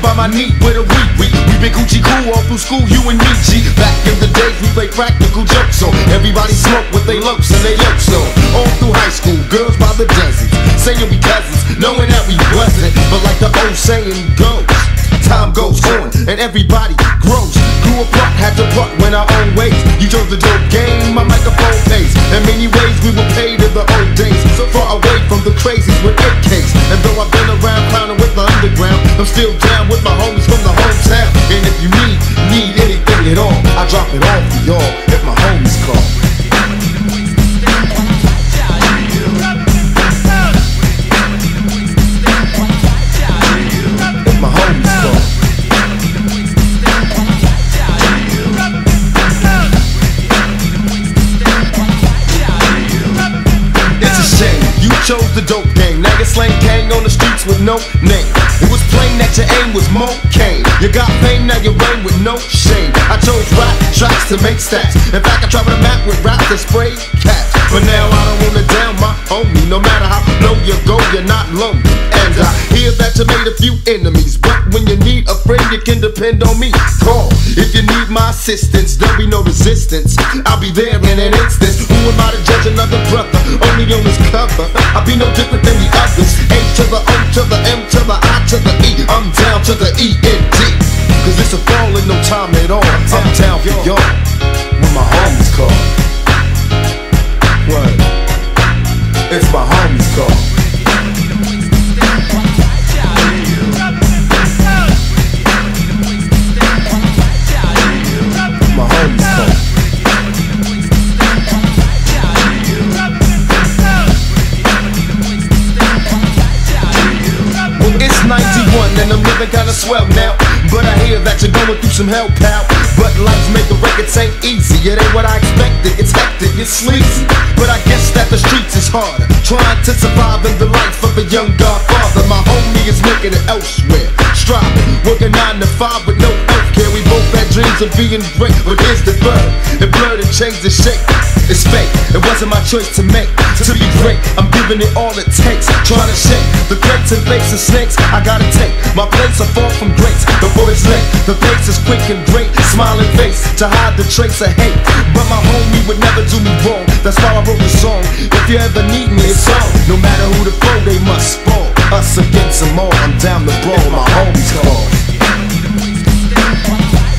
by my knee with a we been Gucci cool all through school, you and me, G. Back in the days we played practical jokes on. Everybody smoke with they lumps and they yokes on. All through high school, girls by the dozens, saying we cousins, knowing that we wasn't. But like the old saying goes, time goes on and everybody grows. Grew apart, had to part, went our own ways. You chose the dope game, my microphone pays. In many ways we were paid in the old days, so far away from the crazies with AKs. And though I've been around clowning with the underground, I'm still down with my homies from the hometown. And if you need anything at all, I drop it off for y'all if my homies call. Chose the dope game, now you slang gang on the streets with no name. It was plain that your aim was more cane. You got fame, now you reign with no shame. I chose rap tracks to make stats. In fact, I travel the map with rap to spray cats. But now I don't wanna down my homie. No matter how low you go, you're not lonely. And I hear that you made a few enemies, but when you need a friend, you can depend on me. Call if you need my assistance, there'll be no resistance. I'll be there in an instant. Who am I to judge another brother? Only on his cover. I'll be no different than the others. A to the O to the M to the I to the E. I'm down to the E-N-D. Cause it's a fall in no time at all. I'm down for y'all when my homies call. What? It's my homies call. My homies call. It's 91 and I'm living kinda swell now, but I hear that you're going through some hell, pal. But life's making records ain't easy. It ain't what I expected, it's hectic, it's sleazy. But I guess that the streets is harder, trying to survive in the life of a young godfather. My homie is making it elsewhere, striving, working 9 to 5 with no healthcare. We both had dreams of being great, but here's the bird. It blurred and changed the shape. It's fake, it wasn't my choice to make. To be great, I'm giving it all it takes. Trying to shake the crates and fakes and snakes. I gotta take my place, I fall from grace before it's late. The pace is quick and great, smiling face to hide the trace of hate. But my homie would never do me wrong, that's why I wrote this song. If you ever need me, it's on. No matter who the foe, they must fall. Us against them all, I'm down the brawl, my homies call.